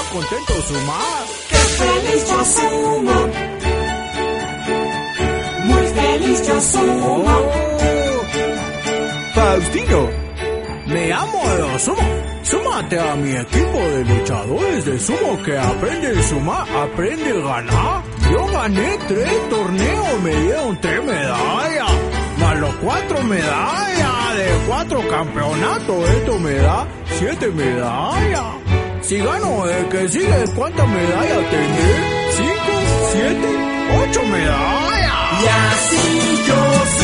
contento sumar. ¡Qué feliz yo sumo! Muy feliz yo sumo. Faustino, me amo de sumo. Súmate a mi equipo de luchadores de sumo que aprende a sumar, aprende a ganar. Yo gané 3 torneos, me dieron 3 medallas, más los 4 medallas de 4 campeonatos, esto me da 7 medallas. Si gano el que sigue, ¿cuántas medallas tendré? 5, 7, 8 medallas. Y así yo